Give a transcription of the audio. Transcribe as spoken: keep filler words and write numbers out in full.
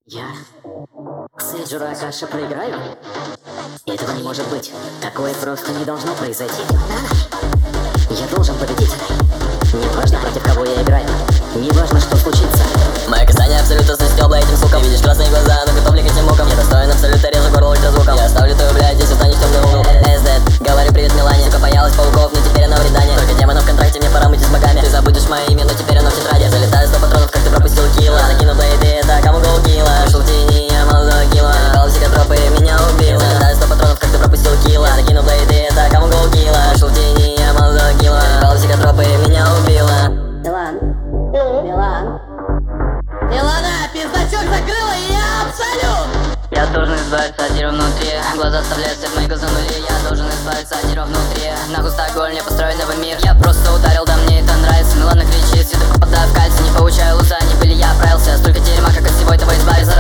Я Сейджура Акаши проиграю? Этого не может быть. Такое просто не должно произойти. Я должен победить. Не важно, против кого я играю. Не важно, что случится. Мое касание абсолютно застёбло этим суком. Ты видишь красные глаза, но готов ли к этим мукам? Я достоин абсолютно, режу горло ультразвуком. Я оставлю твою, блядь, здесь устанешь в темный угол. эс дэт, говорю привет, Милане. Сука боялась пауков, но теперь она в рядане. Только демона в контракте, мне пора мыть с богами. Ты забудешь мое имя, но теперь оно в тетради. Я залетаю сто патронов, как ты пропустил килла. Я накину блейды, это кому гол килла. Вышел в тени, я молодой килла. Ебал психотропы, меня убил. Залетаю сто патронов, как ты пропустил килла. Я накину блейды, это кому гол килла. Вышел в тени, я молодой килла. Ебал психотропы, меня убила. Милан, Милан, Милана, пиздачок закрыла, и я абсолют. Я должен избавиться от дерьма внутри. Глаза оставляют свет, мои глаза нули. Я должен избавиться от дерьма внутри. Нахуй стаколь, мне построен новый мир. Я просто ударил, да мне это нравится. Милана кричит, сюда попадаю в кальций. Не получаю луза, не были, я оправился. Столько дерьма, как от всего этого избавиться.